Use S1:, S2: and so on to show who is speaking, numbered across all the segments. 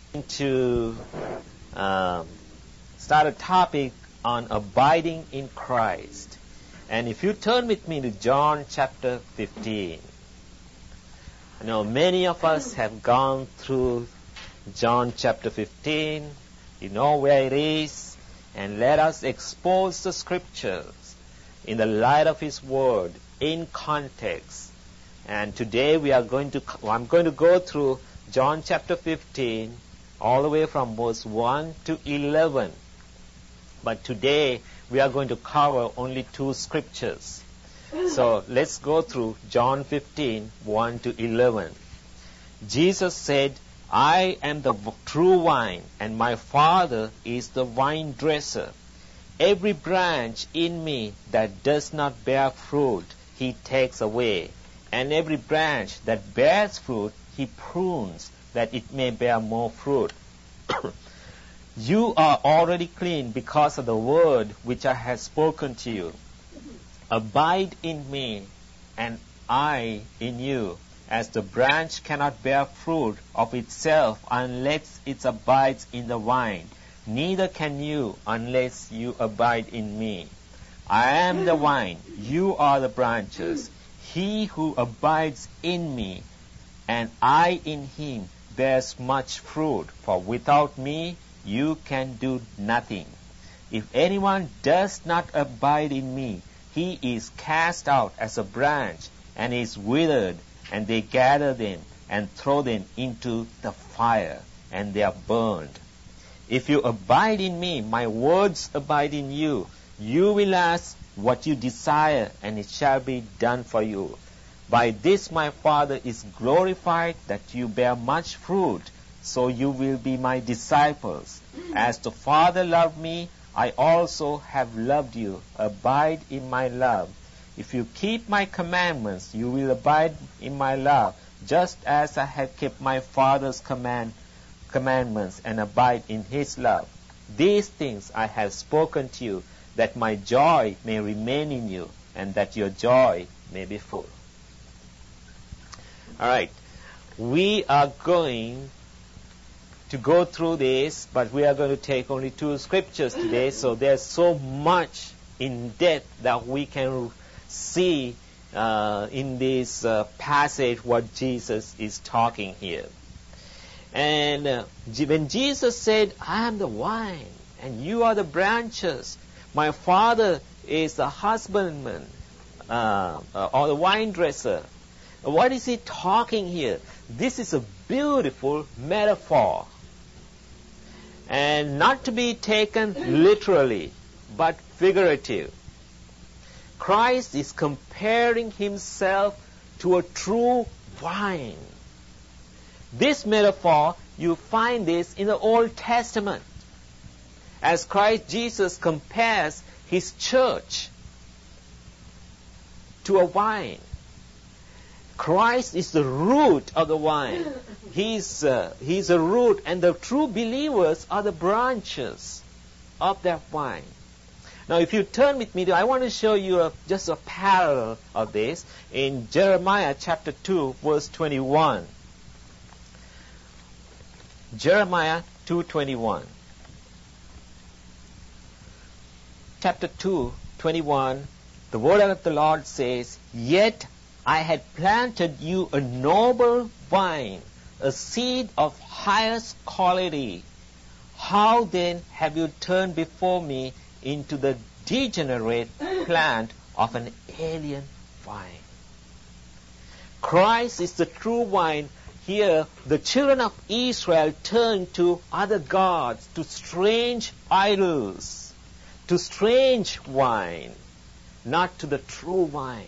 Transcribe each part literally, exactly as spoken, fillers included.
S1: to um, start a topic on abiding in Christ. And if you turn with me to John chapter fifteen, I know many of us have gone through John chapter fifteen. You know where it is. And let us expose the scriptures in the light of His Word, in context. And today we are going to, I'm going to go through John chapter fifteen, all the way from verse one to eleven. But today we are going to cover only two scriptures. So let's go through John fifteen, one to eleven. Jesus said, I am the true vine, and my Father is the vine dresser. Every branch in me that does not bear fruit, He takes away. And every branch that bears fruit, He prunes, that it may bear more fruit. You are already clean because of the word which I have spoken to you. Abide in me, and I in you. As the branch cannot bear fruit of itself unless it abides in the vine, neither can you unless you abide in me. I am the vine, you are the branches. He who abides in me, and I in him, bears much fruit, for without me you can do nothing. If anyone does not abide in me, he is cast out as a branch and is withered, and they gather them and throw them into the fire, and they are burned. If you abide in me, my words abide in you, you will ask what you desire, and it shall be done for you. By this my Father is glorified, that you bear much fruit, so you will be my disciples. As the Father loved me, I also have loved you. Abide in my love. If you keep my commandments, you will abide in my love, just as I have kept my Father's command, commandments and abide in his love. These things I have spoken to you, that my joy may remain in you, and that your joy may be full. All right. We are going to go through this, but we are going to take only two scriptures today, so there's so much in depth that we can see uh, in this uh, passage what Jesus is talking here. And uh, when Jesus said, I am the vine, and you are the branches, my Father is the husbandman, uh, uh, or the vine dresser, what is he talking here? This is a beautiful metaphor, and not to be taken literally, but figurative. Christ is comparing himself to a true vine. This metaphor, you find this in the Old Testament, as Christ Jesus compares his church to a vine. Christ is the root of the vine. He's, uh, he's a root, and the true believers are the branches of that vine. Now, if you turn with me, to, I want to show you a, just a parallel of this in Jeremiah chapter two, verse twenty-one. Jeremiah two twenty-one. Chapter two, twenty-one, the word of the Lord says, Yet I had planted you a noble vine, a seed of highest quality. How then have you turned before me into the degenerate plant of an alien vine? Christ is the true vine. Here, the children of Israel turned to other gods, to strange idols, to strange wine, not to the true vine.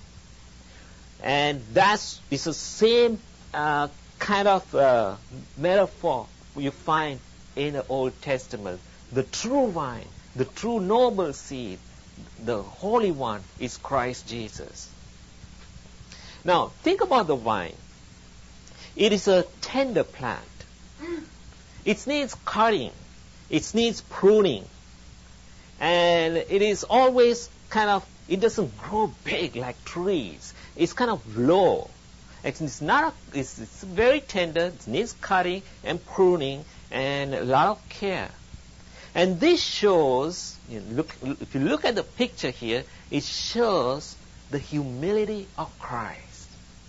S1: And that is the same uh, kind of uh, metaphor you find in the Old Testament. The true vine, the true noble seed, the Holy One is Christ Jesus. Now, think about the vine. It is a tender plant. It needs cutting. It needs pruning. And it is always kind of, it doesn't grow big like trees. It's kind of low. It's not. A, it's, it's very tender. It needs cutting and pruning and a lot of care. And this shows. You know, look, if you look at the picture here, it shows the humility of Christ.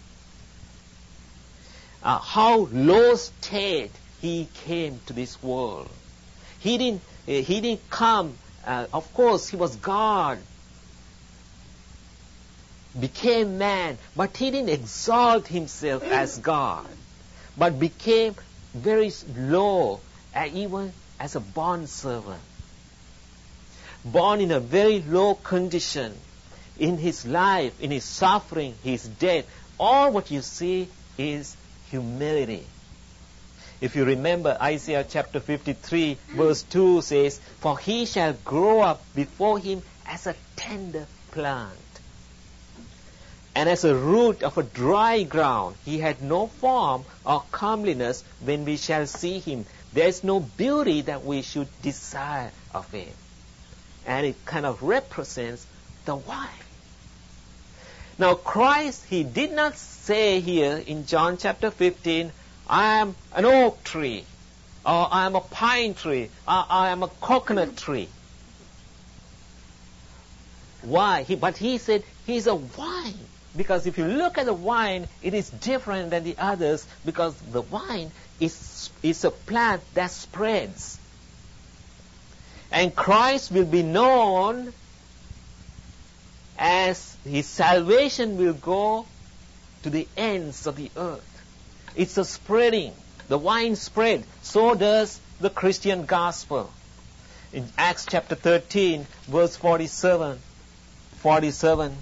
S1: Uh, how low state he came to this world. He didn't. Uh, he didn't come. Uh, of course, he was God. Became man, but he didn't exalt himself as God, but became very low, uh, even as a bond servant. Born in a very low condition, in his life, in his suffering, his death, all what you see is humility. If you remember, Isaiah chapter fifty-three, verse two says, "For he shall grow up before him as a tender plant, and as a root of a dry ground. He had no form or comeliness when we shall see him. There is no beauty that we should desire of him." And it kind of represents the wine. Now Christ, he did not say here in John chapter fifteen, "I am an oak tree," or "I am a pine tree," or "I am a coconut tree." Why? He, but he said he's a wine. Because if you look at the wine, it is different than the others, because the wine is, is a plant that spreads. And Christ will be known as his salvation will go to the ends of the earth. It's a spreading. The wine spread. So does the Christian gospel. In Acts chapter thirteen, verse forty-seven, forty-seven.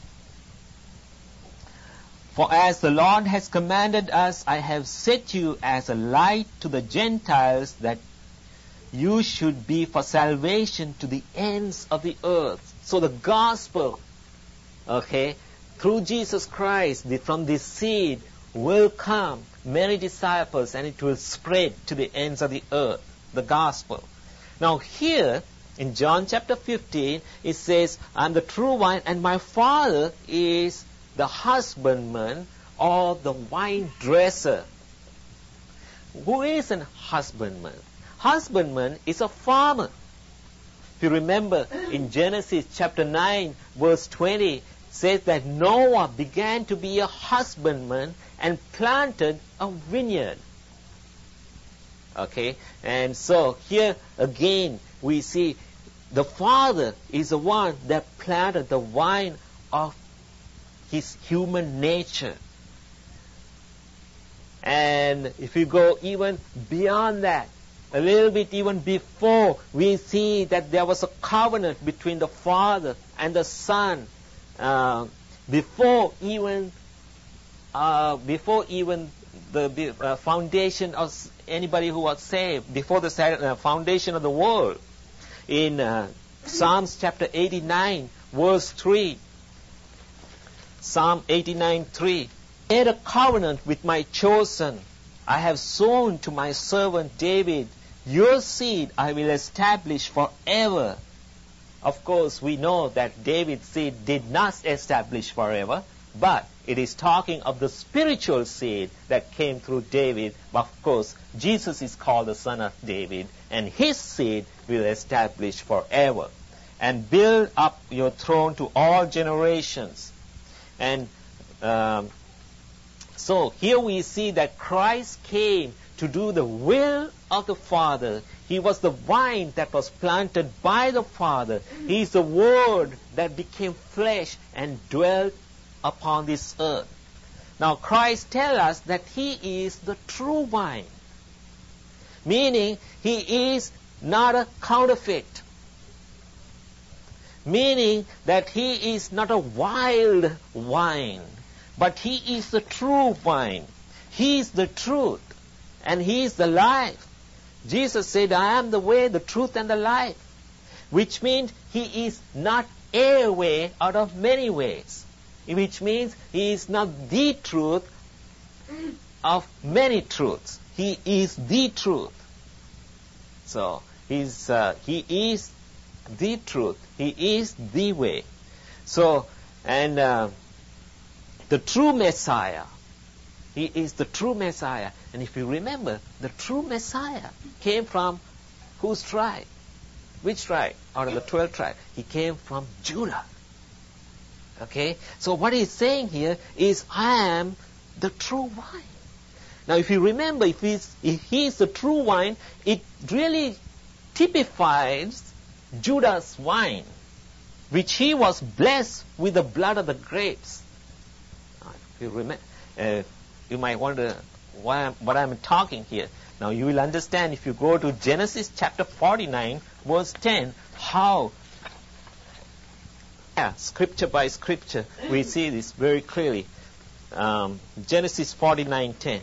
S1: "For as the Lord has commanded us, I have set you as a light to the Gentiles, that you should be for salvation to the ends of the earth." So the gospel, okay, through Jesus Christ, the, from this seed will come many disciples, and it will spread to the ends of the earth, the gospel. Now here, in John chapter fifteen, it says, "I'm the true vine, and my Father is the husbandman," or the vine dresser. Who is a husbandman? Husbandman is a farmer. If you remember, in Genesis chapter nine, verse twenty, says that Noah began to be a husbandman and planted a vineyard. Okay, and so here again we see the Father is the one that planted the vine of his human nature. And if you go even beyond that, a little bit even before, we see that there was a covenant between the Father and the Son, uh, before even uh, before even the uh, foundation of anybody who was saved, before the uh, foundation of the world. In uh, Psalms chapter eighty-nine, verse three, Psalm eighty-nine, three. "I made a covenant with my chosen. I have sworn to my servant David, your seed I will establish forever." Of course, we know that David's seed did not establish forever, but it is talking of the spiritual seed that came through David. But of course, Jesus is called the son of David, and his seed will establish forever and build up your throne to all generations. And um, so here we see that Christ came to do the will of the Father. He was the vine that was planted by the Father. He is the Word that became flesh and dwelt upon this earth. Now Christ tells us that He is the true vine, meaning He is not a counterfeit, meaning that He is not a wild vine, but He is the true vine. He is the truth, and He is the life. Jesus said, "I am the way, the truth, and the life," which means He is not a way out of many ways, which means He is not the truth of many truths. He is the truth. So he's, uh, He is the truth. He is the way. So, and uh, the true Messiah, He is the true Messiah. And if you remember, the true Messiah came from whose tribe? Which tribe? Out of the twelve tribes. He came from Judah. Okay? So what he's saying here is, I am the true wine. Now if you remember, if he's, if he is the true wine, it really typifies Judah's wine, which he was blessed with the blood of the grapes. Now, if you remember, uh, you might wonder why I'm, what I'm talking here. Now you will understand if you go to Genesis chapter forty-nine, verse ten, how, yeah, scripture by scripture, we see this very clearly. Um, Genesis forty-nine ten.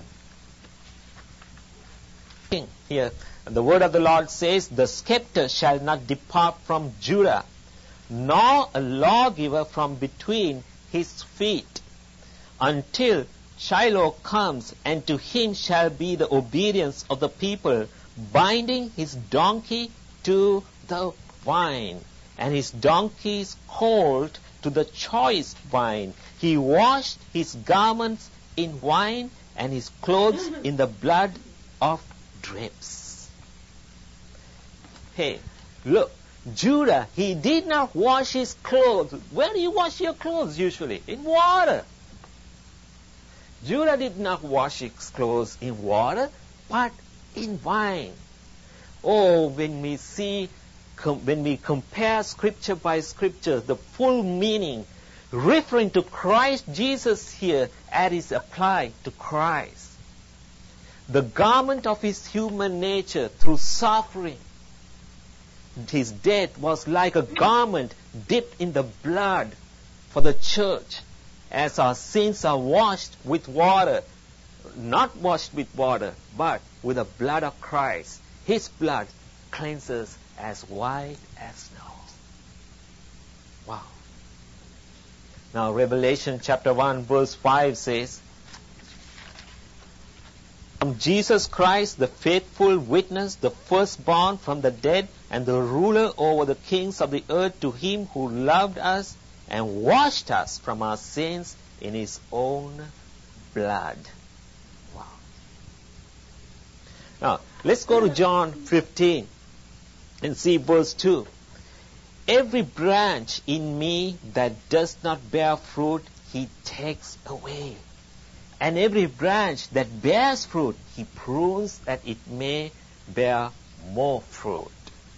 S1: Here, the word of the Lord says, the scepter shall not depart from Judah, nor a lawgiver from between his feet, until Shiloh comes, and to him shall be the obedience of the people, binding his donkey to the vine, and his donkey's colt to the choice vine. He washed his garments in wine, and his clothes in the blood of grapes. Hey, look, Judah, he did not wash his clothes. Where do you wash your clothes usually? In water. Judah did not wash his clothes in water, but in wine. Oh, when we see, com- when we compare scripture by scripture, the full meaning referring to Christ Jesus here as is applied to Christ. The garment of his human nature through suffering, his death was like a garment dipped in the blood for the church, as our sins are washed with water, not washed with water, but with the blood of Christ. His blood cleanses as white as snow. Wow. Now Revelation chapter one verse five says, from Jesus Christ, the faithful witness, the firstborn from the dead, and the ruler over the kings of the earth, to him who loved us and washed us from our sins in his own blood. Wow. Now, let's go to John fifteen and see verse two. Every branch in me that does not bear fruit, he takes away. And every branch that bears fruit, he prunes that it may bear more fruit.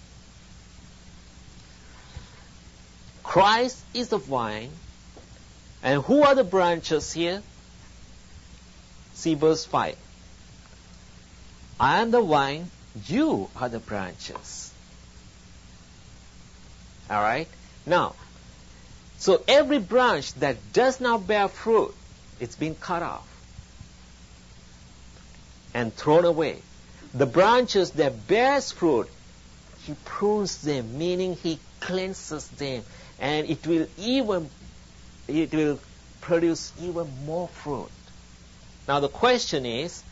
S1: Christ is the vine. And who are the branches here? See verse five. I am the vine, you are the branches. Alright? Now, so every branch that does not bear fruit, it's been cut off and thrown away. The branches that bears fruit, he prunes them, meaning he cleanses them, and it will even it will produce even more fruit. Now the question is,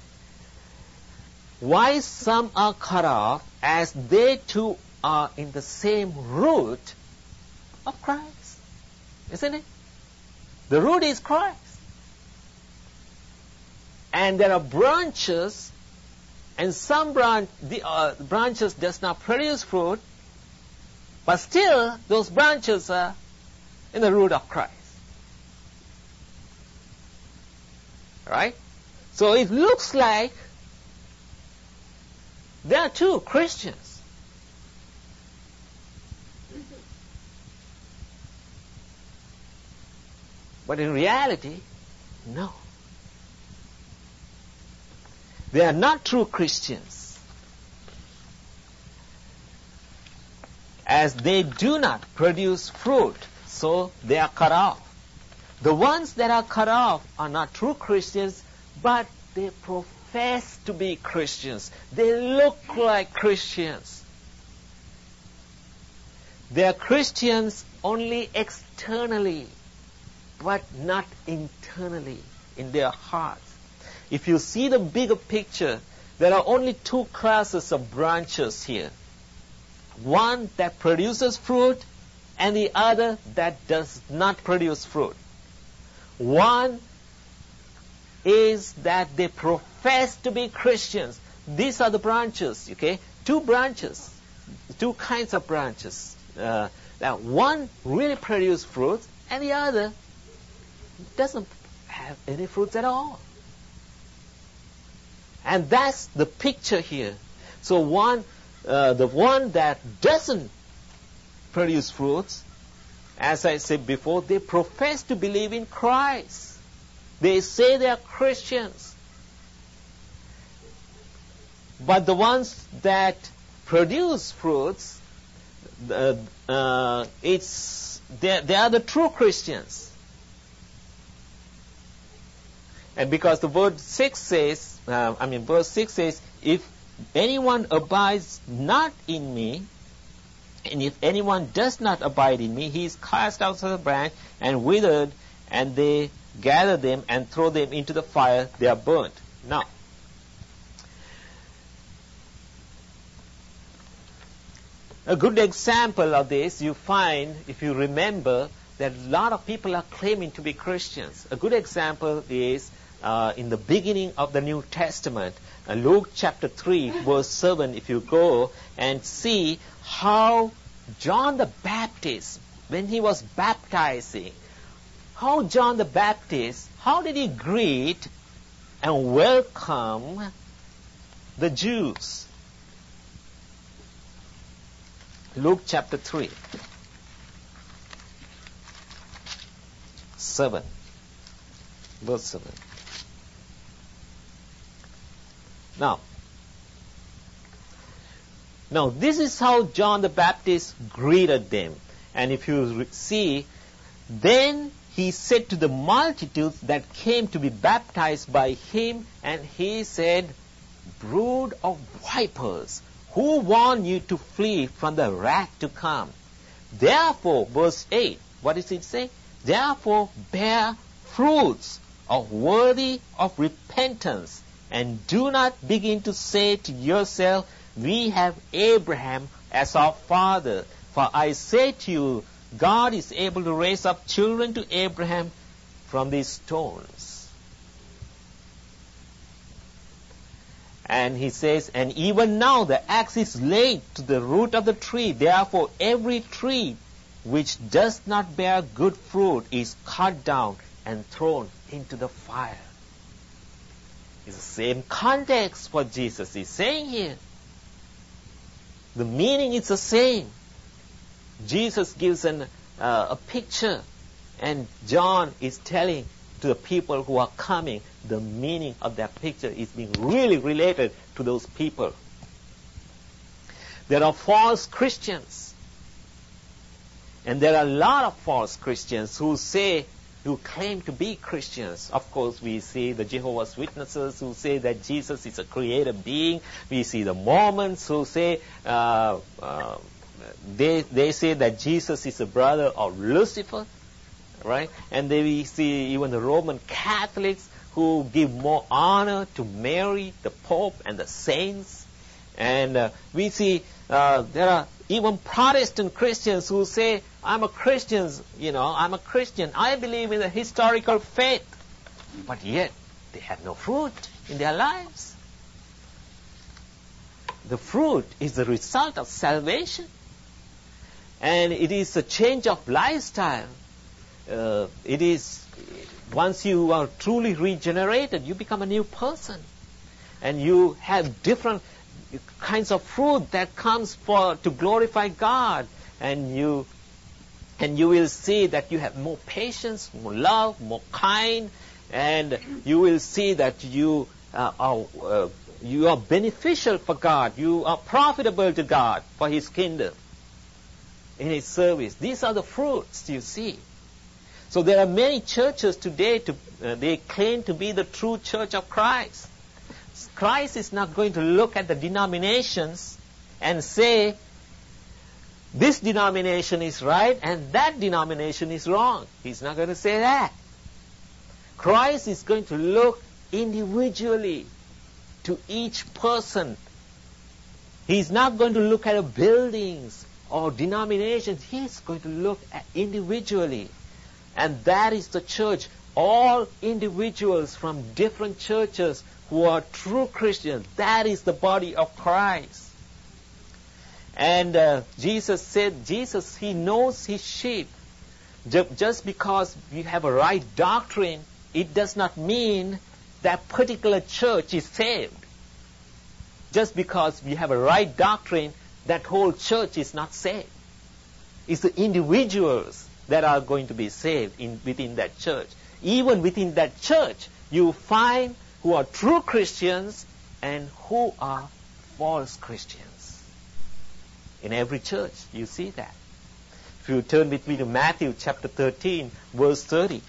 S1: why some are cut off as they too are in the same root of Christ? Isn't it? The root is Christ. And there are branches, and some branch, the uh, branches does not produce fruit, but still those branches are in the root of Christ. Right? So it looks like there are two Christians. But in reality, no. They are not true Christians, as they do not produce fruit, so they are cut off. The ones that are cut off are not true Christians, but they profess to be Christians. They look like Christians. They are Christians only externally, but not internally in their hearts. If you see the bigger picture, there are only two classes of branches here. One that produces fruit, and the other that does not produce fruit. One is that they profess to be Christians. These are the branches, okay? Two branches, two kinds of branches. Uh, now, one really produces fruits, and the other doesn't have any fruits at all. And that's the picture here. So one, uh, the one that doesn't produce fruits, as I said before, they profess to believe in Christ. They say they are Christians. But the ones that produce fruits, uh, uh, it's they, they are the true Christians. And because the word six says, uh, I mean, verse six says, if anyone abides not in me, and if anyone does not abide in me, he is cast out of the branch and withered, and they gather them and throw them into the fire, they are burnt. Now, a good example of this you find, if you remember, that a lot of people are claiming to be Christians. A good example is uh, in the beginning of the New Testament, uh, Luke chapter three, verse seven, if you go and see how John the Baptist, when he was baptizing, how John the Baptist, how did he greet and welcome the Jews? Luke chapter three, seven, verse seven. Now, now this is how John the Baptist greeted them. And if you re- see, then he said to the multitudes that came to be baptized by him, and he said, brood of vipers, who warned you to flee from the wrath to come? Therefore, verse eight, what does it say? Therefore bear fruits of worthy of repentance, and do not begin to say to yourself, we have Abraham as our father. For I say to you, God is able to raise up children to Abraham from these stones. And he says, and even now the axe is laid to the root of the tree. Therefore every tree which does not bear good fruit is cut down and thrown into the fire. It's the same context what Jesus is saying here. The meaning is the same. Jesus gives an, uh, a picture, and John is telling to the people who are coming, the meaning of that picture is being really related to those people. There are false Christians, and there are a lot of false Christians who say, who claim to be Christians. Of course, we see the Jehovah's Witnesses who say that Jesus is a created being. We see the Mormons who say uh, uh, they they say that Jesus is a brother of Lucifer, right? And then we see even the Roman Catholics who give more honor to Mary, the Pope, and the saints. And uh, we see uh, there are even Protestant Christians who say, I'm a Christian, you know, I'm a Christian. I believe in the historical faith. But yet, they have no fruit in their lives. The fruit is the result of salvation. And it is a change of lifestyle. Uh, it is, once you are truly regenerated, you become a new person. And you have different kinds of fruit that comes for to glorify God. And you and you will see that you have more patience, more love, more kind, and you will see that you uh, are uh, you are beneficial for God. You are profitable to God for His kingdom, in His service. These are the fruits you see. So there are many churches today, to, uh, they claim to be the true church of Christ. Christ is not going to look at the denominations and say, this denomination is right and that denomination is wrong. He's not going to say that. Christ is going to look individually to each person. He's not going to look at buildings or denominations. He's going to look at individually. And that is the church all individuals from different churches who are true Christians. That is the body of Christ. And uh, Jesus said, Jesus, He knows His sheep. Just because you have a right doctrine, it does not mean that particular church is saved. Just because we have a right doctrine, that whole church is not saved. It's the individuals that are going to be saved in, within that church. Even within that church, you find who are true Christians and who are false Christians. In every church, you see that. If you turn with me to Matthew chapter thirteen, verse thirty.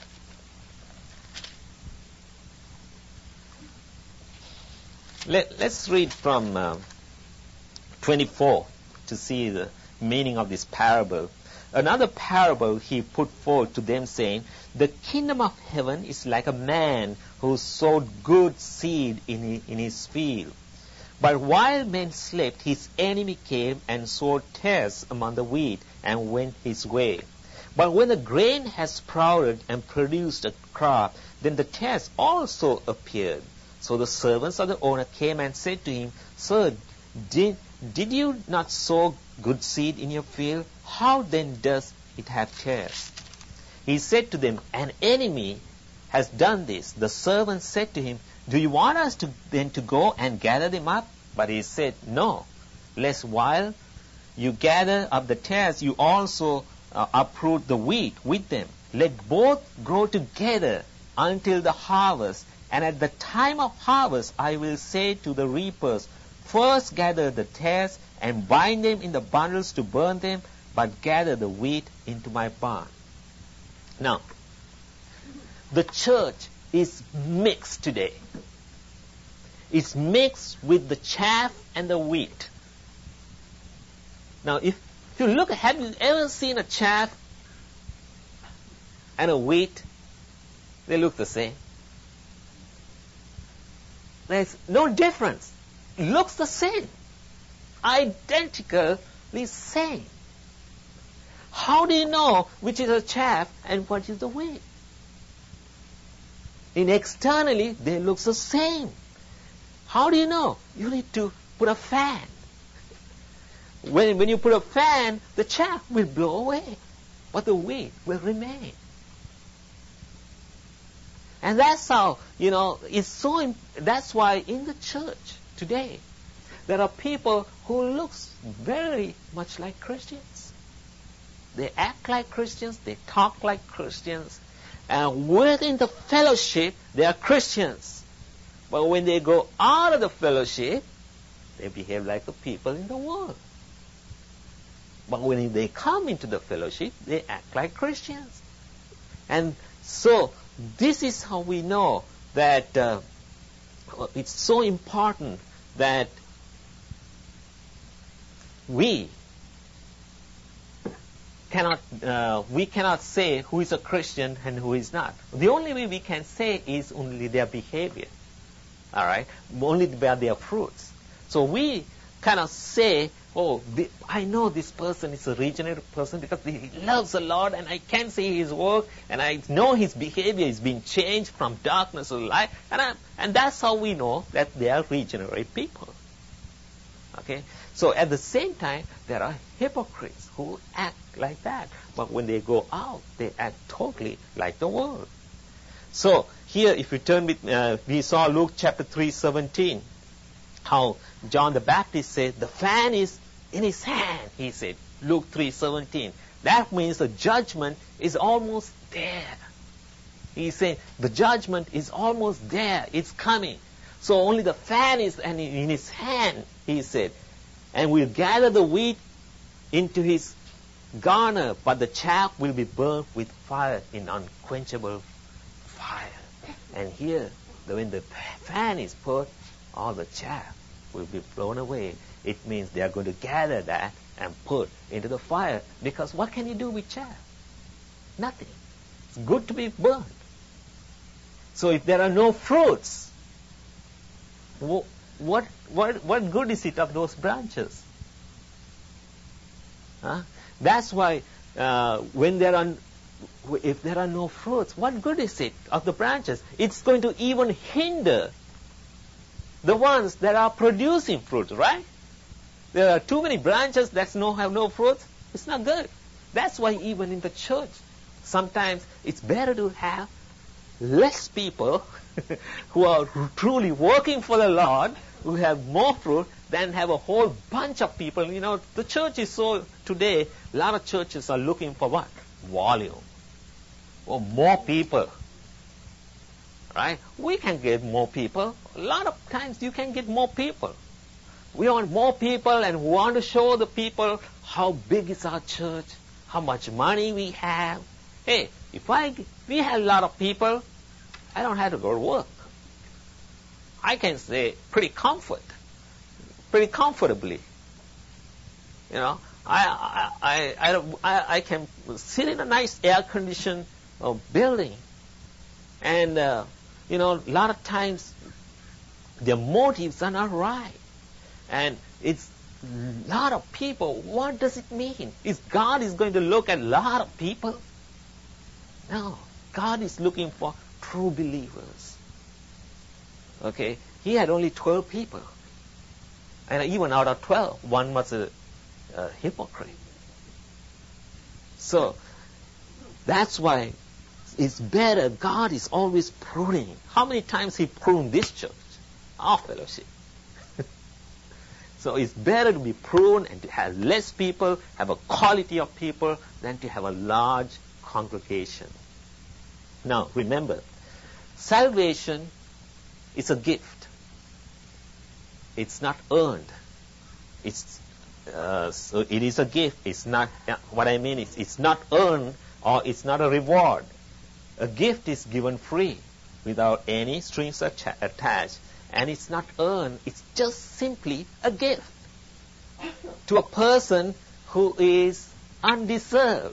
S1: Let, let's read from uh, twenty-four to see the meaning of this parable. Another parable he put forth to them, saying, the kingdom of heaven is like a man who sowed good seed in his, in his field. But while men slept, his enemy came and sowed tares among the wheat and went his way. But when the grain had sprouted and produced a crop, then the tares also appeared. So the servants of the owner came and said to him, Sir, did, did you not sow good seed in your field? How then does it have tares? He said to them, An enemy has done this. The servant said to him, Do you want us to then to go and gather them up? But he said, No, lest while you gather up the tares, you also uh, uproot the wheat with them. Let both grow together until the harvest. And at the time of harvest, I will say to the reapers, First gather the tares and bind them in the bundles to burn them, but gather the wheat into my barn. Now, the church is mixed today. It's mixed with the chaff and the wheat. Now, if, if you look, have you ever seen a chaff and a wheat? They look the same. There's no difference. It looks the same. Identically same. How do you know which is a chaff and what is the wheat? In externally, they look the same. How do you know? You need to put a fan. When, when you put a fan, the chaff will blow away, but the wheat will remain. And that's how, you know, it's so, imp- that's why in the church today, there are people who look very much like Christians. They act like Christians, they talk like Christians, and within the fellowship, they are Christians. But when they go out of the fellowship, they behave like the people in the world. But when they come into the fellowship, they act like Christians. And so, this is how we know that uh, it's so important that we cannot uh, we cannot say who is a Christian and who is not. The only way we can say is only their behavior. All right, only by their fruits. So we cannot say, oh, the, I know this person is a regenerated person because he loves the Lord and I can see his work and I know his behavior is being changed from darkness to light. And, I, and that's how we know that they are regenerated people. Okay? So at the same time, there are hypocrites who act like that. But when they go out, they act totally like the world. So here, if you turn with, uh, we saw Luke chapter three seventeen, how John the Baptist said, the fan is in his hand, he said, Luke three seventeen. That means the judgment is almost there. He said, the judgment is almost there, it's coming. So only the fan is in his hand, he said. And we'll gather the wheat into his garner, but the chaff will be burnt with fire in unquenchable fire. And here, when the fan is put, all the chaff will be blown away. It means they are going to gather that and put into the fire. Because what can you do with chaff? Nothing. It's good to be burned. So if there are no fruits, what what what good is it of those branches? Huh? That's why uh, when there are if there are no fruits, what good is it of the branches? It's going to even hinder the ones that are producing fruit, right? There are too many branches that no, have no fruits. It's not good. That's why even in the church, sometimes it's better to have less people who are truly working for the Lord, who have more fruit, than have a whole bunch of people. You know, the church is so, today, a lot of churches are looking for what? Volume. Or more people. Right? We can get more people. A lot of times you can get more people. We want more people, and we want to show the people how big is our church, how much money we have. Hey, if I we have a lot of people, I don't have to go to work. I can say pretty comfort, pretty comfortably. You know, I I I I, I can sit in a nice air-conditioned uh, building, and uh, you know, a lot of times their motives are not right. And it's a lot of people. What does it mean? Is God is going to look at a lot of people? No. God is looking for true believers. Okay? He had only twelve people. And even out of twelve, one was a, a hypocrite. So, that's why it's better. God is always pruning. How many times He pruned this church? Our fellowship. So it's better to be pruned and to have less people, have a quality of people, than to have a large congregation. Now, remember, salvation is a gift. It's not earned. It's uh, so it is a gift. It's not. Uh, what I mean is, it's not earned, or it's not a reward. A gift is given free, without any strings atta- attached. And it's not earned, it's just simply a gift to a person who is undeserved.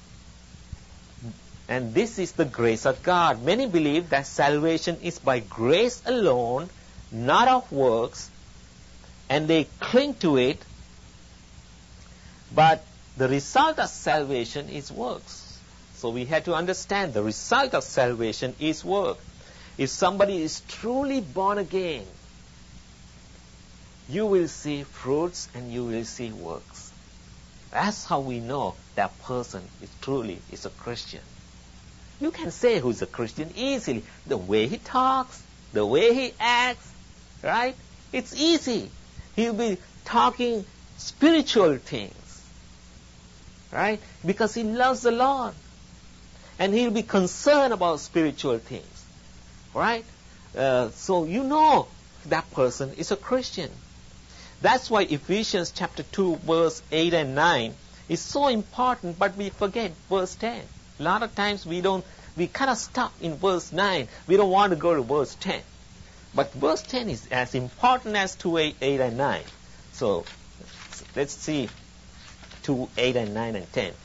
S1: And this is the grace of God. Many believe that salvation is by grace alone, not of works, and they cling to it, but the result of salvation is works. So we have to understand the result of salvation is work. If somebody is truly born again, you will see fruits and you will see works. That's how we know that person is truly is a Christian. You can say who's a Christian easily. The way he talks, the way he acts, right? It's easy. He'll be talking spiritual things, right? Because he loves the Lord. And he'll be concerned about spiritual things. Right? Uh, so you know that person is a Christian. That's why Ephesians chapter two, verse eight and nine is so important, but we forget verse ten. A lot of times we don't, we kind of stop in verse nine. We don't want to go to verse ten. But verse ten is as important as two, eight, eight and nine. So let's see two, eight and nine and ten.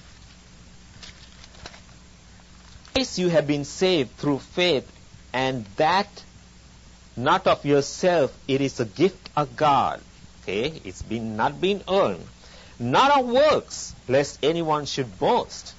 S1: You have been saved through faith, and that not of yourself, it is a gift of God. Okay, it's been not been earned, not of works, lest anyone should boast.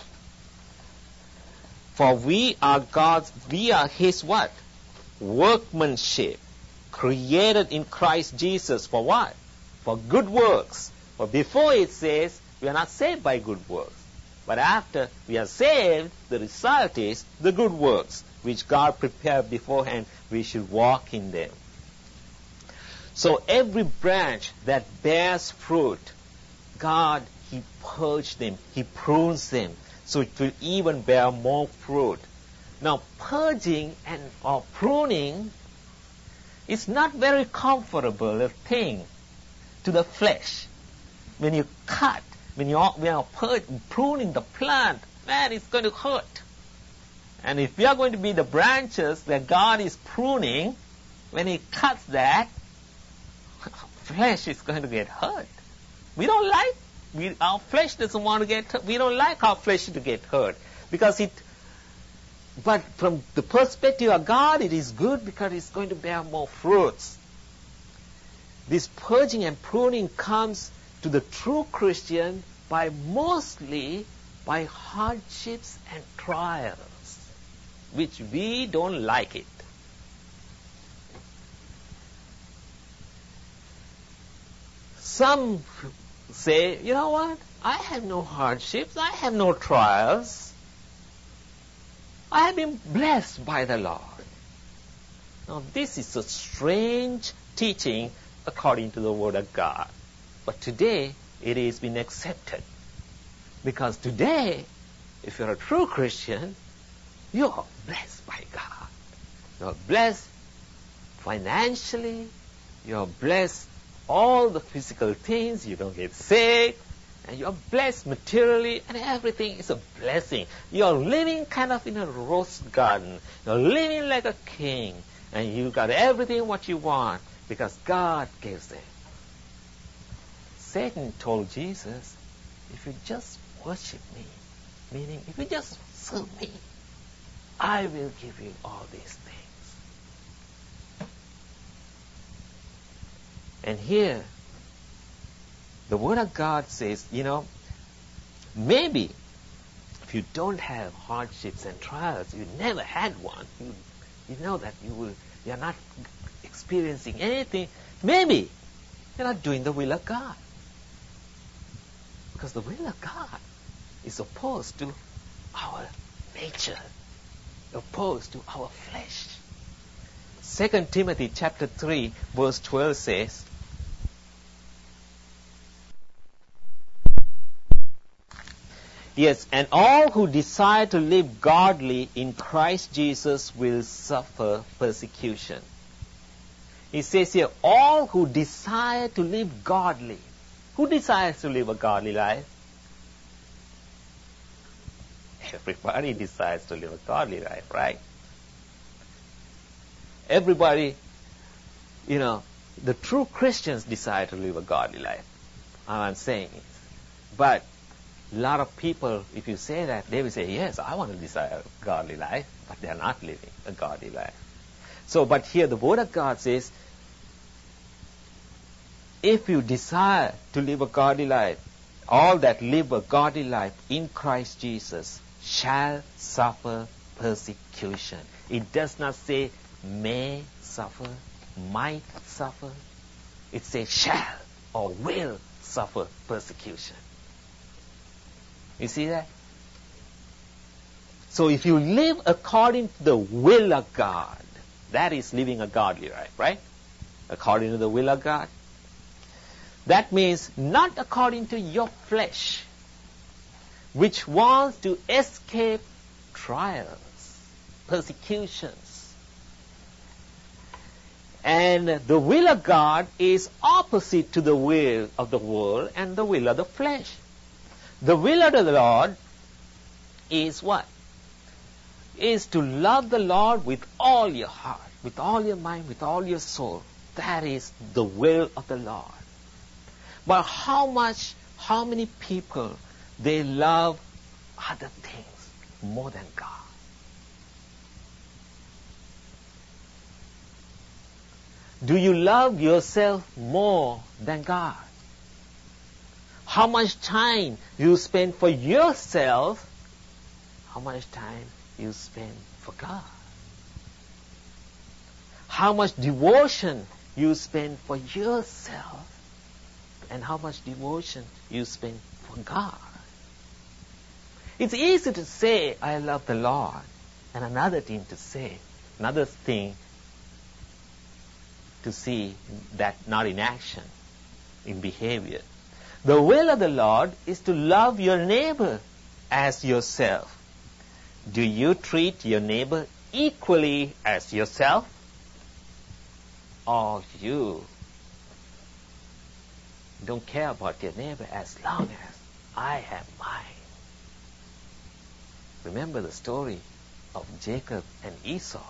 S1: For we are God's, we are His what? Workmanship, created in Christ Jesus for what? For good works. For before it says we are not saved by good works. But after we are saved, the result is the good works, which God prepared beforehand, we should walk in them. So every branch that bears fruit, God, He purges them, He prunes them, so it will even bear more fruit. Now, purging and or pruning is not very comfortable a thing to the flesh. When you cut, when you are, we are purge, pruning the plant, man, it's going to hurt. And if we are going to be the branches that God is pruning, when He cuts that, flesh is going to get hurt. We don't like, we, our flesh doesn't want to get hurt. We don't like our flesh to get hurt. Because it, but from the perspective of God, it is good because it's going to bear more fruits. This purging and pruning comes to the true Christian by mostly by hardships and trials, which we don't like it. Some say, you know what? I have no hardships. I have no trials. I have been blessed by the Lord. Now, this is a strange teaching according to the Word of God. But today, it has been accepted. Because today, if you're a true Christian, you are blessed by God. You're blessed financially. You're blessed all the physical things. You don't get sick. And you're blessed materially, and everything is a blessing. You're living kind of in a rose garden. You're living like a king. And you got everything what you want because God gives it. Satan told Jesus, if you just worship me, meaning if you just serve me, I will give you all these things. And here, the Word of God says, you know, maybe if you don't have hardships and trials, you never had one, you, you know that you will, you're not experiencing anything, maybe you're not doing the will of God. Because the will of God is opposed to our nature, opposed to our flesh. Second Timothy chapter three, verse twelve says, yes, and all who desire to live godly in Christ Jesus will suffer persecution. He says here, all who desire to live godly. Who desires to live a godly life? Everybody desires to live a godly life, right? Everybody, you know, the true Christians desire to live a godly life. I'm saying it. But a lot of people, if you say that, they will say, yes, I want to desire a godly life, but they are not living a godly life. So, but here the Word of God says, if you desire to live a godly life, all that live a godly life in Christ Jesus shall suffer persecution. It does not say may suffer, might suffer. It says shall or will suffer persecution. You see that? So if you live according to the will of God, that is living a godly life, right? According to the will of God. That means not according to your flesh, which wants to escape trials, persecutions. And the will of God is opposite to the will of the world and the will of the flesh. The will of the Lord is what? Is to love the Lord with all your heart, with all your mind, with all your soul. That is the will of the Lord. But how much, how many people, they love other things more than God? Do you love yourself more than God? How much time you spend for yourself, how much time you spend for God? How much devotion you spend for yourself, and how much devotion you spend for God? It's easy to say, I love the Lord, and another thing to say, another thing to see that not in action, in behavior. The will of the Lord is to love your neighbor as yourself. Do you treat your neighbor equally as yourself? Or you don't care about your neighbor as long as I have mine? Remember the story of Jacob and Esau.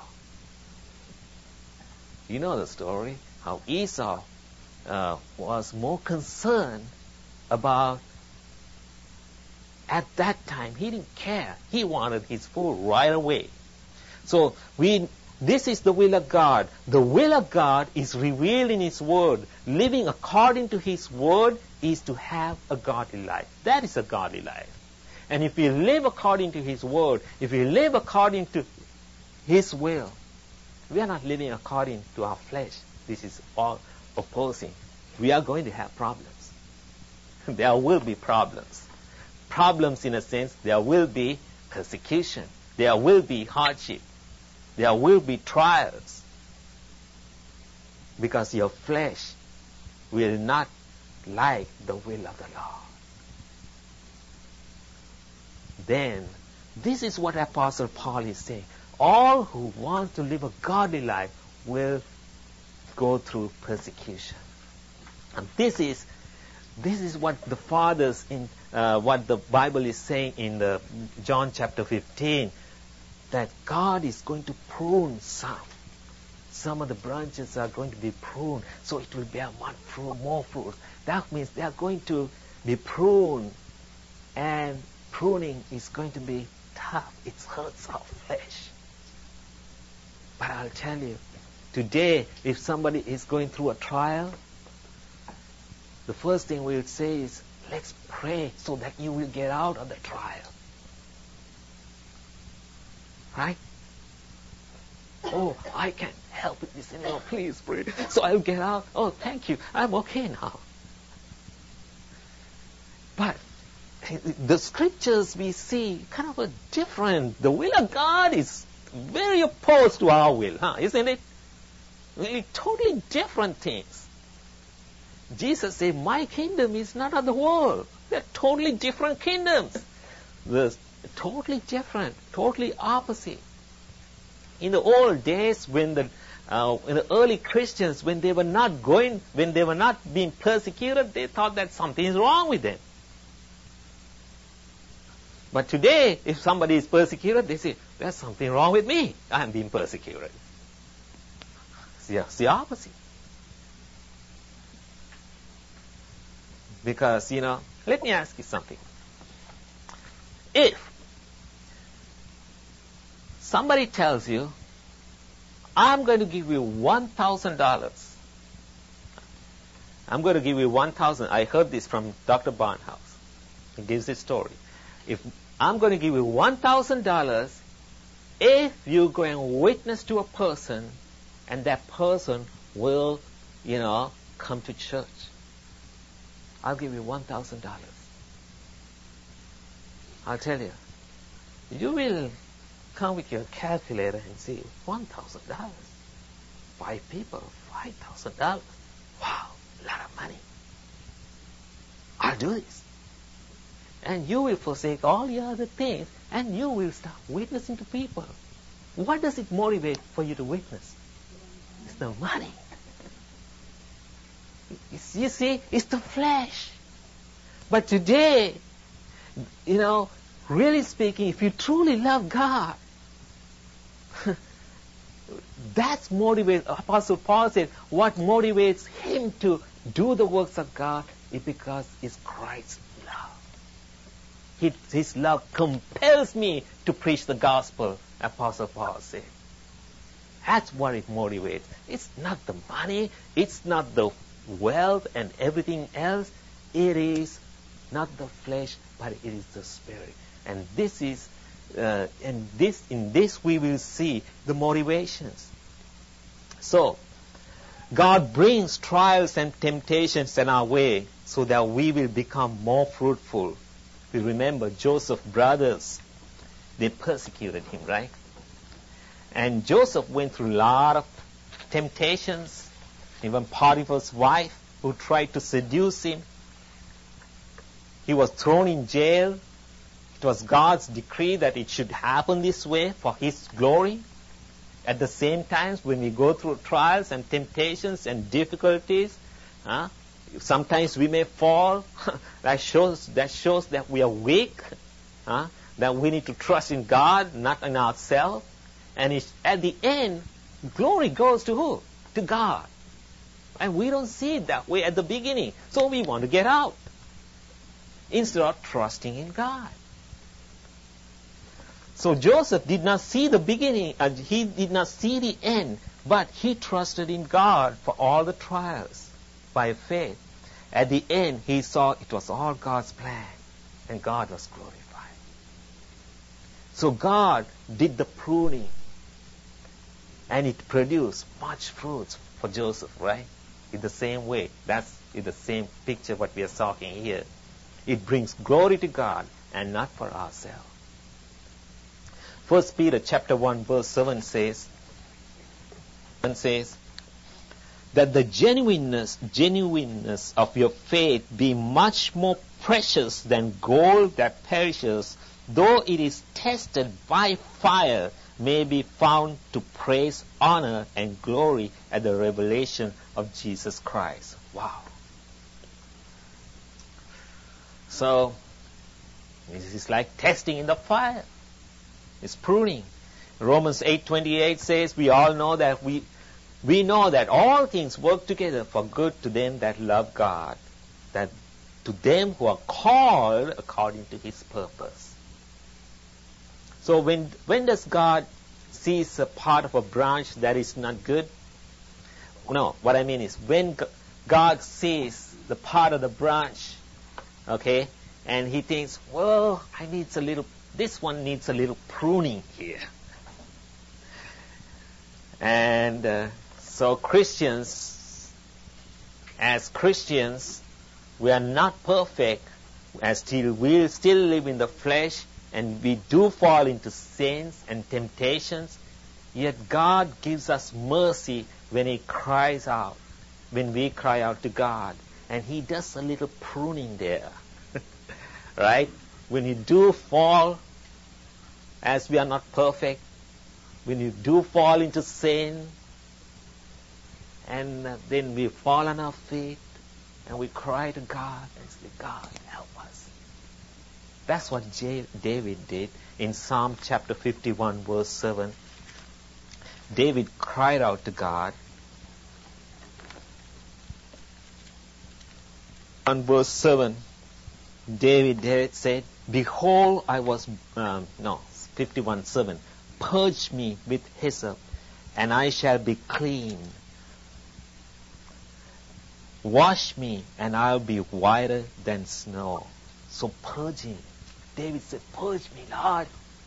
S1: You know the story, how Esau uh, was more concerned about, at that time, he didn't care. He wanted his food right away. So we, this is the will of God. The will of God is revealed in His Word. Living according to His Word is to have a godly life. That is a godly life. And if we live according to His word, if we live according to His will, we are not living according to our flesh. This is all opposing. We are going to have problems. There will be problems. Problems in a sense, there will be persecution. There will be hardship. There will be trials. Because your flesh will not like the will of the Lord. Then, this is what Apostle Paul is saying. All who want to live a godly life will go through persecution. And this is this is what the fathers in uh, what the Bible is saying in the John chapter fifteen, that God is going to prune some. Some of the branches are going to be pruned, so it will bear more fruit. More fruit. That means they are going to be pruned, and pruning is going to be tough. It hurts our flesh. But I'll tell you, today, if somebody is going through a trial, the first thing we'll say is, let's pray so that you will get out of the trial. Right? Oh, I can't help it. You say, no, please pray. So I'll get out. Oh, thank you. I'm okay now. But the scriptures we see kind of a different. The will of God is very opposed to our will, huh? Isn't it? Really totally different things. Jesus said, my kingdom is not of the world. They're totally different kingdoms. They're totally different, totally opposite. In the old days, when the uh, in the early Christians, when they were not going, when they were not being persecuted, they thought that something is wrong with them. But today, if somebody is persecuted, they say, there's something wrong with me. I'm being persecuted. See, it's the opposite. Because, you know, let me ask you something. If somebody tells you, I'm going to give you one thousand dollars. I'm going to give you one thousand dollars. I heard this from Doctor Barnhouse. He gives this story. If I'm going to give you one thousand dollars if you go and witness to a person and that person will, you know, come to church. I'll give you one thousand dollars. I'll tell you, you will come with your calculator and see one thousand dollars. Five people, five thousand dollars. Wow, a lot of money. I'll do this. And you will forsake all your other things and you will start witnessing to people. What does it motivate for you to witness? It's the money. It's, you see, it's the flesh. But today, you know, really speaking, if you truly love God, that's motivates. Apostle Paul said, what motivates him to do the works of God is because it's Christ's love. His, his love compels me to preach the gospel, Apostle Paul said. That's what it motivates. It's not the money, it's not the wealth and everything else. It is not the flesh, but it is the spirit. And this is, uh, and this in this we will see the motivations. So, God brings trials and temptations in our way so that we will become more fruitful. We remember Joseph's brothers, they persecuted him, right? And Joseph went through a lot of temptations. Even Potiphar's wife, who tried to seduce him. He was thrown in jail. It was God's decree that it should happen this way for His glory. At the same time, when we go through trials and temptations and difficulties, uh, sometimes we may fall. that shows that shows that we are weak. Uh, that we need to trust in God, not in ourselves. And it's, at the end, glory goes to who? To God. And we don't see it that way at the beginning. So we want to get out. Instead of trusting in God. So Joseph did not see the beginning, and he did not see the end, but he trusted in God for all the trials by faith. At the end, he saw it was all God's plan, and God was glorified. So God did the pruning, and it produced much fruits for Joseph, right? In the same way. That's in the same picture what we are talking here. It brings glory to God and not for ourselves. First Peter chapter one verse seven says, says that the genuineness, genuineness of your faith be much more precious than gold that perishes, though it is tested by fire, may be found to praise, honor, and glory at the revelation of Jesus Christ. Wow. So, this is like testing in the fire. It's pruning. Romans eight twenty-eight says, we all know that we we know that all things work together for good to them that love God, that to them who are called according to His purpose. So when when does God sees a part of a branch that is not good? No, what I mean is when God sees the part of the branch, okay, and He thinks, well, I need a little, this one needs a little pruning here. And uh, so Christians, as Christians, we are not perfect, as still we still live in the flesh, and we do fall into sins and temptations. Yet God gives us mercy when He cries out, when we cry out to God, and He does a little pruning there, right? When you do fall, as we are not perfect, when you do fall into sin, and uh, then we fall on our feet, and we cry to God and say, God, help us. That's what J- David did in Psalm chapter fifty-one, verse seven. David cried out to God. On verse seven, David, David said, behold, I was, um, no, fifty-one seven, purge me with hyssop, and I shall be clean. Wash me, and I'll be whiter than snow. So purging. David said, purge me, Lord.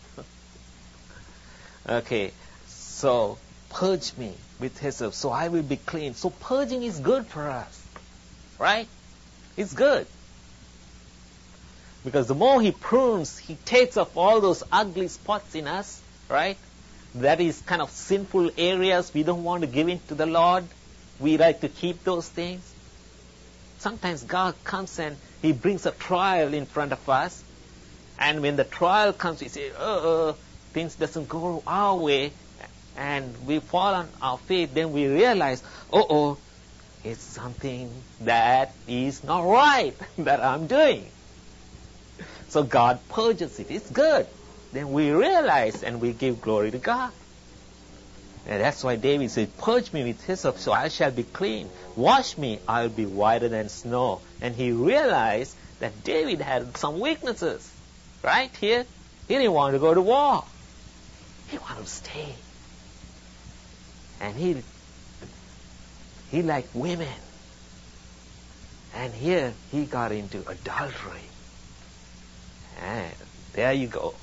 S1: Okay, so purge me with hyssop, so I will be clean. So purging is good for us, right? It's good. Because the more He prunes, He takes off all those ugly spots in us, right? That is kind of sinful areas we don't want to give in to the Lord. We like to keep those things. Sometimes God comes and He brings a trial in front of us. And when the trial comes, we say, oh, uh, things doesn't go our way. And we fall on our feet. Then we realize, oh, oh, it's something that is not right that I'm doing. So God purges it. It's good. Then we realize and we give glory to God. And that's why David said, purge me with hyssop, so I shall be clean. Wash me, I'll be whiter than snow. And he realized that David had some weaknesses. Right here, he didn't want to go to war. He wanted to stay. And he, he liked women. And here, he got into adultery. And there you go.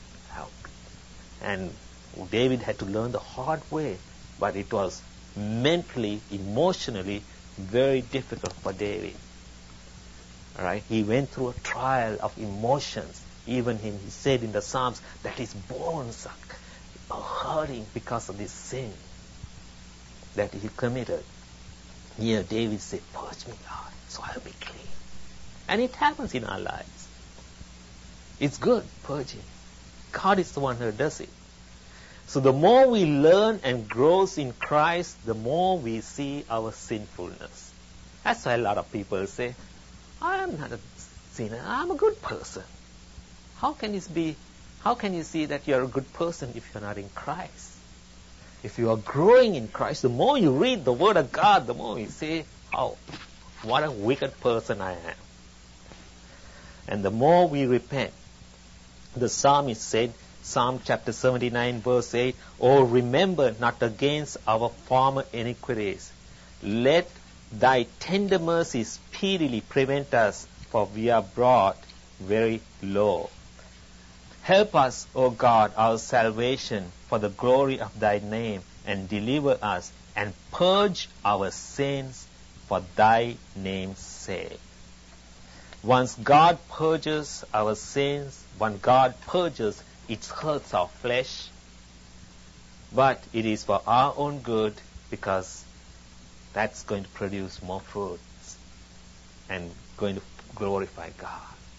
S1: And David had to learn the hard way, but it was mentally, emotionally very difficult for David. All right, he went through a trial of emotions. Even him, he said in the Psalms that his bones are hurting because of this sin that he committed. Here, David said, "Purge me, Lord, so I'll be clean." And it happens in our lives. It's good purging. God is the one who does it. So the more we learn and grow in Christ, the more we see our sinfulness. That's why a lot of people say, I'm not a sinner, I'm a good person. How can this be? How can you see that you're a good person if you're not in Christ? If you are growing in Christ, the more you read the Word of God, the more you say, oh, what a wicked person I am. And the more we repent. The psalmist said, Psalm chapter seventy-nine verse eight, "Oh, remember not against our former iniquities. Let thy tender mercies speedily prevent us, for we are brought very low." Help us, O God, our salvation, for the glory of thy name, and deliver us, and purge our sins for thy name's sake. Once God purges our sins, when God purges, it hurts our flesh, but it is for our own good, because that's going to produce more fruits and going to glorify God.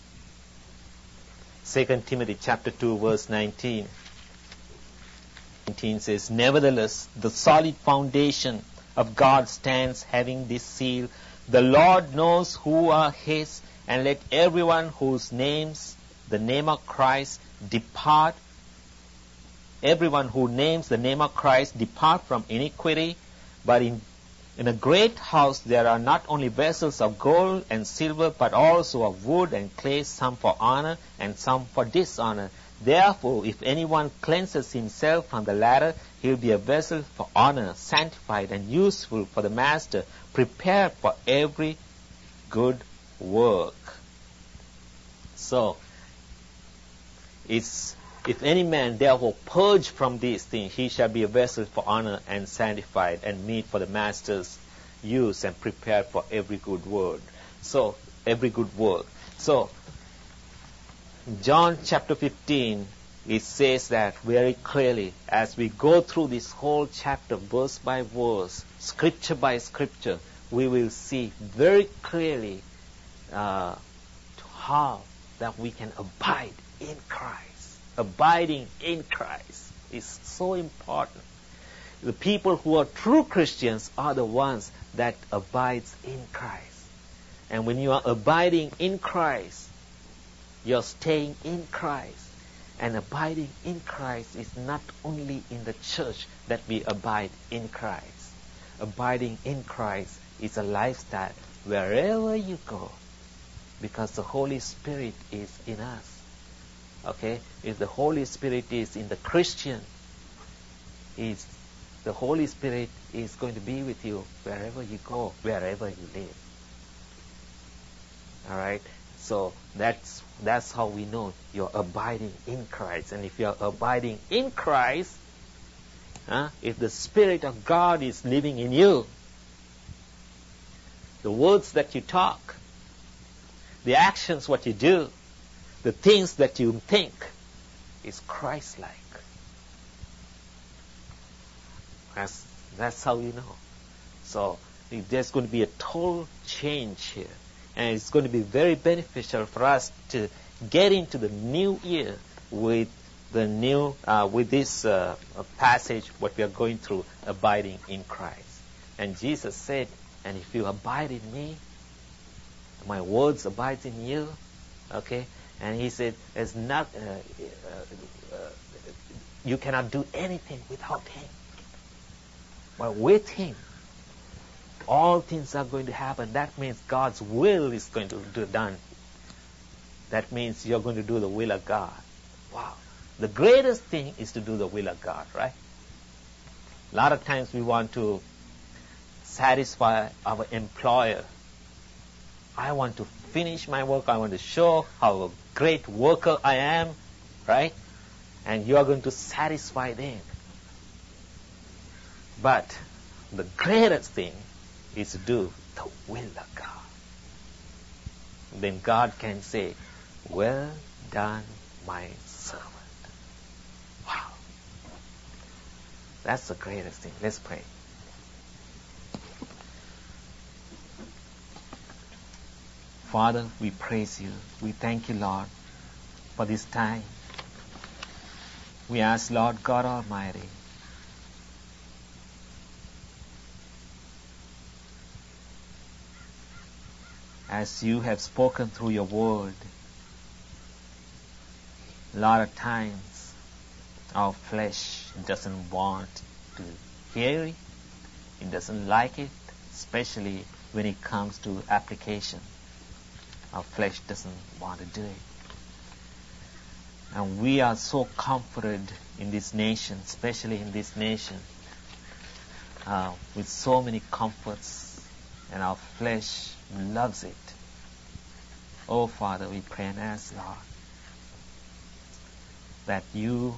S1: Second Timothy chapter two verse nineteen. nineteen says, Nevertheless, the solid foundation of God stands, having this seal, the Lord knows who are his, and let everyone whose names the name of Christ depart, everyone who names the name of Christ depart from iniquity. But in, in a great house there are not only vessels of gold and silver, but also of wood and clay, some for honor and some for dishonor. Therefore, if anyone cleanses himself from the latter, he will be a vessel for honor, sanctified and useful for the master, prepared for every good work. So, it's, if any man therefore purge from these things, he shall be a vessel for honor and sanctified and meet for the master's use and prepared for every good word. So, every good work. So, John chapter fifteen, it says that very clearly as we go through this whole chapter, verse by verse, scripture by scripture, we will see very clearly uh, how that we can abide in Christ. Abiding in Christ is so important. The people who are true Christians are the ones that abides in Christ. And when you are abiding in Christ, you're staying in Christ. And abiding in Christ is not only in the church that we abide in Christ. Abiding in Christ is a lifestyle wherever you go, because the Holy Spirit is in us. Okay? If the Holy Spirit is in the Christian, is the Holy Spirit is going to be with you wherever you go, wherever you live. All right? So that's that's how we know you're abiding in Christ. And if you're abiding in Christ, huh, if the Spirit of God is living in you, the words that you talk, the actions what you do, the things that you think is Christ-like. That's, that's how you know. So there's going to be a total change here. And it's going to be very beneficial for us to get into the new year with the new, uh, with this uh, passage, what we are going through, abiding in Christ. And Jesus said, and if you abide in me, my words abide in you, okay? And he said, there's not, uh, uh, uh, you cannot do anything without him. But with him, all things are going to happen. That means God's will is going to be done. That means you're going to do the will of God. Wow. The greatest thing is to do the will of God, right? A lot of times we want to satisfy our employer. I want to finish my work. I want to show how a great worker I am, right? And you are going to satisfy them. But the greatest thing is to do the will of God. Then God can say, well done, my servant. Wow. That's the greatest thing. Let's pray. Father, we praise you. We thank you, Lord, for this time. We ask, Lord God Almighty, as you have spoken through your word, a lot of times our flesh doesn't want to hear it. It doesn't like it, especially when it comes to application. Our flesh doesn't want to do it. And we are so comforted in this nation, especially in this nation, uh, with so many comforts, and our flesh loves it. Oh, Father, we pray and ask, Lord, that you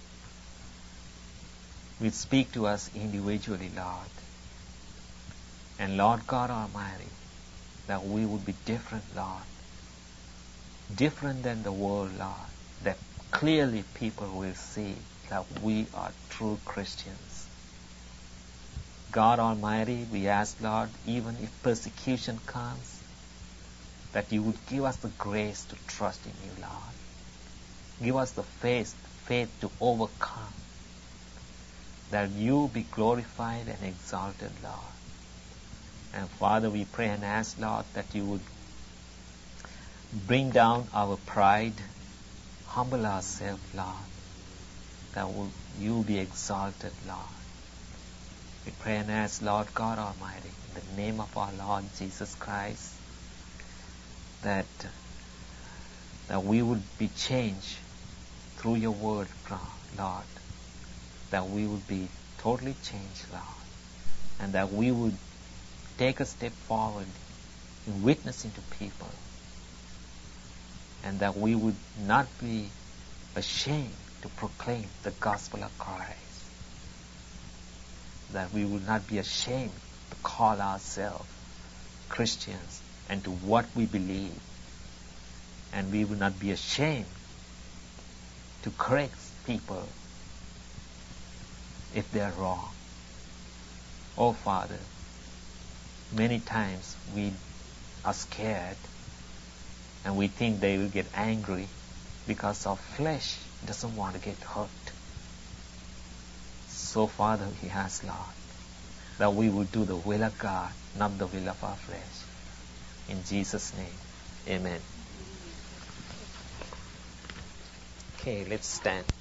S1: will speak to us individually, Lord. And Lord God Almighty, that we would be different, Lord. Different than the world, Lord. That clearly people will see that we are true Christians. God Almighty, we ask, Lord, even if persecution comes, that you would give us the grace to trust in you, Lord. Give us the faith, faith to overcome. That you be glorified and exalted, Lord. And Father, we pray and ask, Lord, that you would bring down our pride, humble ourselves, Lord, that you be exalted, Lord. We pray and ask, Lord God Almighty, in the name of our Lord Jesus Christ, that, that we would be changed through your word, Lord, that we would be totally changed, Lord, and that we would take a step forward in witnessing to people, and that we would not be ashamed to proclaim the gospel of Christ, that we would not be ashamed to call ourselves Christians and to what we believe, and we would not be ashamed to correct people if they are wrong. Oh Father, many times we are scared and we think they will get angry because our flesh doesn't want to get hurt. So Father, we ask, Lord, that we will do the will of God, not the will of our flesh. In Jesus' name, amen. Okay, let's stand.